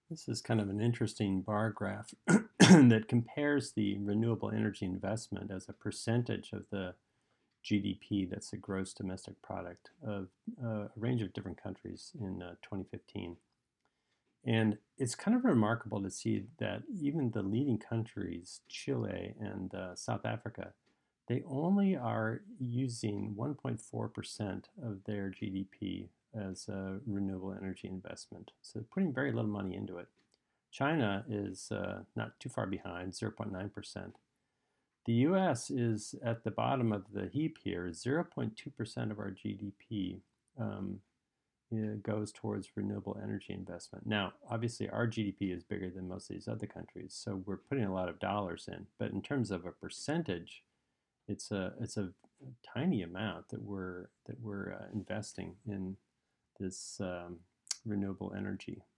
This is kind of an interesting bar graph that compares the renewable energy investment as a percentage of the GDP, that's the gross domestic product, of a range of different countries in 2015. And it's kind of remarkable to see that even the leading countries, Chile and South Africa, they only are using 1.4% of their GDP as a renewable energy investment. So putting very little money into it. China is not too far behind, 0.9%. The US is at the bottom of the heap here. 0.2% of our GDP um, goes towards renewable energy investment. Now, obviously, our GDP is bigger than most of these other countries, so we're putting a lot of dollars in. But in terms of a percentage, it's a tiny amount that we're investing in this renewable energy.